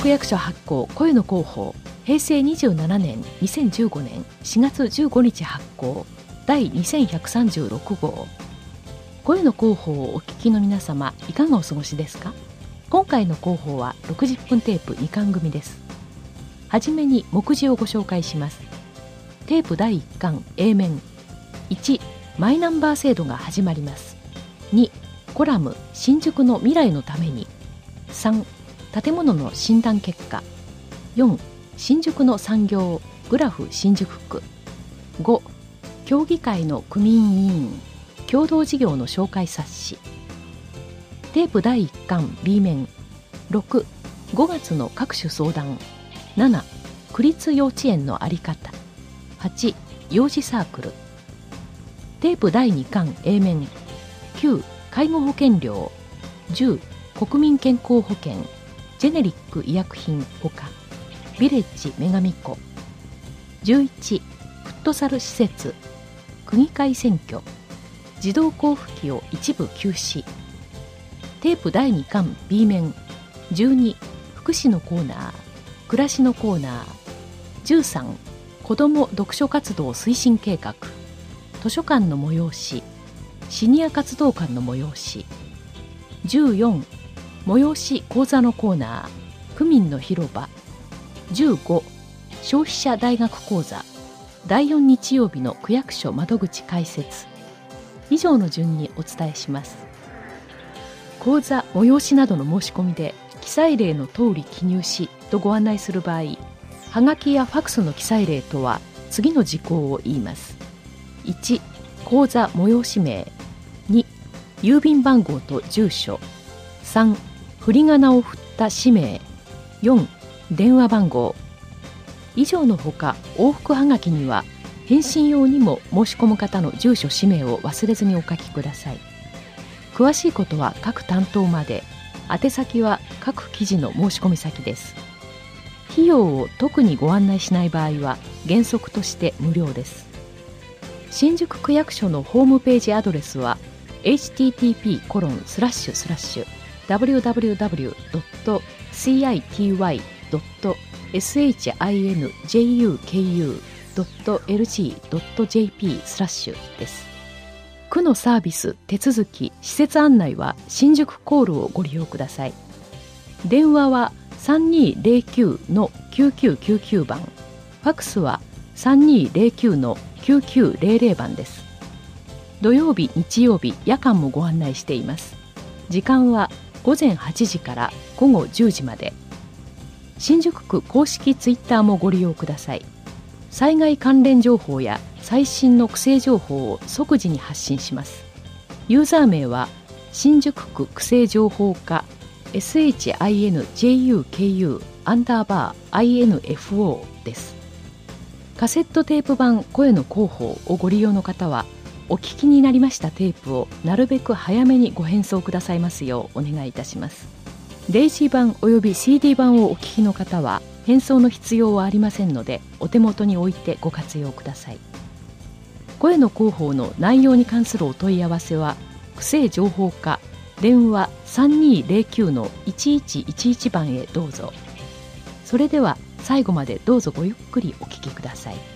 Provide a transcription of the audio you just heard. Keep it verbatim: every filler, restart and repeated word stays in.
区役所発行声の広報へいせいにじゅうななねんにせんじゅうごねんしがつじゅうごにち発行だいにせんひゃくさんじゅうろくごう。声の広報をお聞きの皆様、いかがお過ごしですか？今回の広報はろくじゅっぷんテープにかん組です。はじめに目次をご紹介します。テープだいいっかん A 面。いち、マイナンバー制度が始まります。に、コラム新宿の未来のために。さん、建物の診断結果。よん、新宿の産業グラフ新宿区。ご、協議会の区民委員共同事業の紹介冊子。テープだいいっかん B 面。ろく、ごがつの各種相談。なな、区立幼稚園の在り方。はち、幼児サークル。テープだいにかん A 面。きゅう、介護保険料。じゅう、国民健康保険ジェネリック医薬品ほかビレッジ女神湖。じゅういち、フットサル施設区議会選挙自動交付機を一部休止。テープだいにかん B 面。じゅうに、福祉のコーナー暮らしのコーナー。じゅうさん、子ども読書活動推進計画図書館の催しシニア活動館の催し。じゅうよん、催し講座のコーナー区民の広場。じゅうご、消費者大学講座だいよん日曜日の区役所窓口開設。以上の順にお伝えします。講座催しなどの申し込みで記載例の通り記入しとご案内する場合、はがきやファクスの記載例とは次の事項を言います。いち、講座催し名。に、郵便番号と住所。さん、振り仮名を振った氏名。よん、電話番号。以上のほか往復はがきには返信用にも申し込む方の住所氏名を忘れずにお書きください。詳しいことは各担当まで。宛先は各記事の申し込み先です。費用を特にご案内しない場合は原則として無料です。新宿区役所のホームページアドレスは エイチティーティーピーコロンスラッシュスラッシュダブリューダブリューダブリュードットシーアイティーワイドットエスエイチアイエヌジェイユーケーユードットエルジードットジェーピースラッシュです。区のサービス、手続き、施設案内は新宿コールをご利用ください。電話はさんにーゼロきゅうのきゅうきゅうきゅうきゅうばん、ファクスはさんにーゼロきゅうのきゅうきゅうゼロゼロばんです。土曜日、日曜日、夜間もご案内しています。時間はごぜんはちじからごごじゅうじまで。新宿区公式ツイッターもご利用ください。災害関連情報や最新の区政情報を即時に発信します。ユーザー名は新宿区区政情報課 エスエイチアイエヌジェイユーケーユー アンダーバー アイエヌエフオー です。カセットテープ版声の広報をご利用の方は、お聞きになりましたテープをなるべく早めにご返送くださいますようお願いいたします。デイジー版および シーディー 版をお聞きの方は返送の必要はありませんので、お手元に置いてご活用ください。声の広報の内容に関するお問い合わせは区政情報課電話 さんにーゼロきゅうのいちいちいちいち 番へどうぞ。それでは最後までどうぞごゆっくりお聞きください。